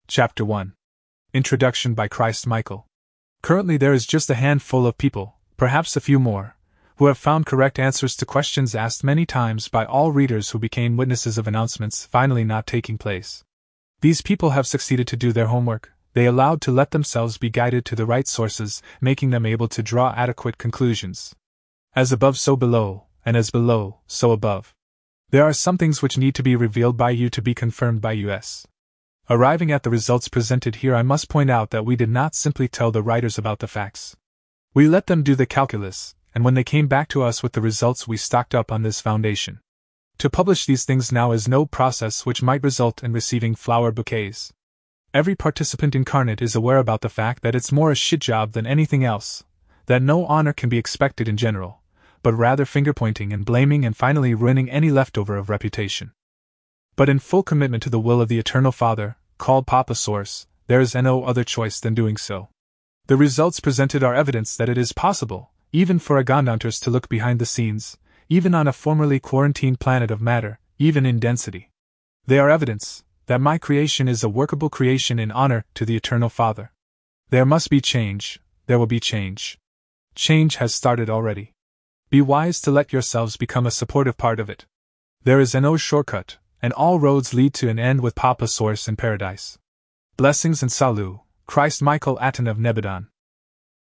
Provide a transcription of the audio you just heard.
Chapter 1. Introduction by Christ Michael. Currently there is just a handful of people, perhaps a few more, who have found correct answers to questions asked many times by all readers who became witnesses of announcements finally not taking place. These people have succeeded to do their homework. They allowed to let themselves be guided to the right sources, making them able to draw adequate conclusions. As above so below, and as below so above. There are some things which need to be revealed by you to be confirmed by us. Arriving at the results presented here, I must point out that we did not simply tell the writers about the facts. We let them do the calculus, and when they came back to us with the results, we stocked up on this foundation. To publish these things now is no process which might result in receiving flower bouquets. Every participant incarnate is aware about the fact that it's more a shit job than anything else, that no honor can be expected in general, but rather finger-pointing and blaming and finally ruining any leftover of reputation. But in full commitment to the will of the Eternal Father, called Papa Source, there is no other choice than doing so. The results presented are evidence that it is possible, even for Agandanters to look behind the scenes, even on a formerly quarantined planet of matter, even in density. They are evidence that my creation is a workable creation in honor to the Eternal Father. There must be change, there will be change. Change has started already. Be wise to let yourselves become a supportive part of it. There is no shortcut, and all roads lead to an end with Papa Source in paradise. Blessings and salut, Christ Michael Aten of Nebadon.